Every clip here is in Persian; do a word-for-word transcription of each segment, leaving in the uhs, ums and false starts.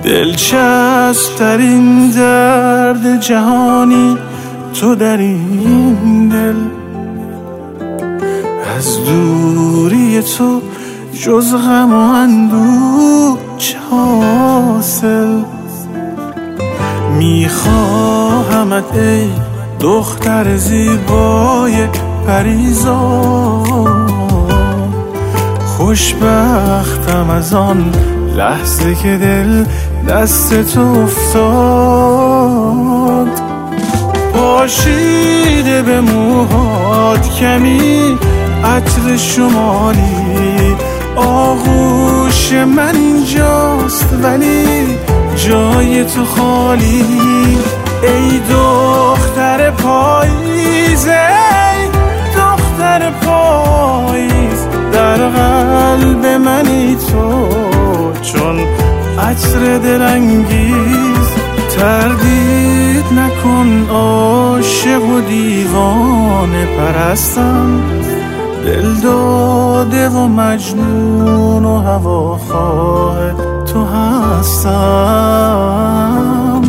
دلچسب ترین درد جهانی تو در این دل، از دوری تو جز غم و اندوه چه حاصل. میخواهمت ای دختر زیبای پریزاد، خوشبختم از آن لحظه که دل دست تو افتاد. پاشیده به موهات کمی عطر شمالی، آغوش من اینجاست ولی جای تو خالی. ای دختر پاییز، ای دختر پاییز، در قلب منی تو چون عطر دلانگیز. تردید نکن عاشق و دیوانه پرستم، دل داده و مجنون و هواخواه تو هستم.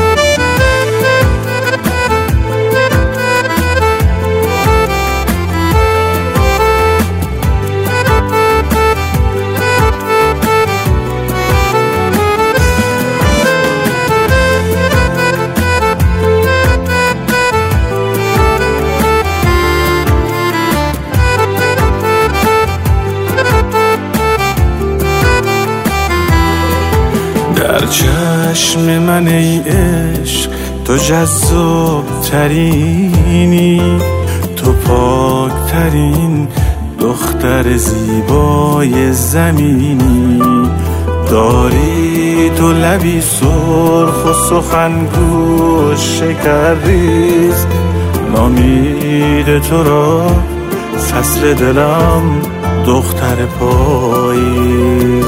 در چشم من ای عشق تو جذاب ترینی، تو پاک ترین دختر زیبای زمینی. داری تو لبی سرخ و سخنگو شکرریز، نامید تو را فصل دلم دختر پاییز.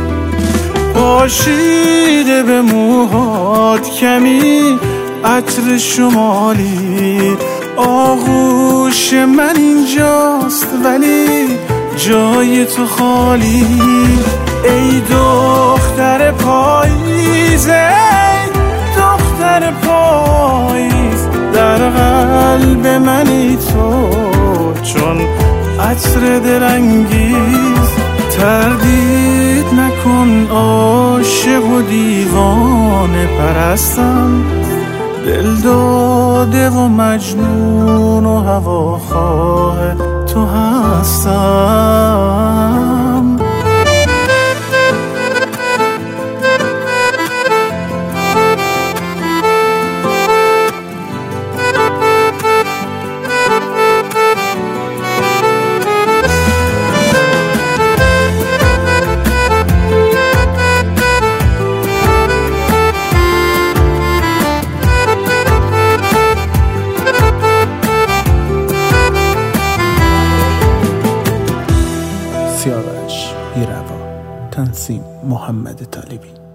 پاشیده به موهات کمی عطر شمالی، آغوش من اینجاست ولی جای تو خالی. ای دختر پاییز، ای دختر پاییز، در قلب منی تو چون عطر دلانگیز. تردید نکن عاشق و دیوانه پرستم، دل داده و مجنون و هواخواه تو هستم. سیاوش بی‌روا، تنظیم محمد طالبی.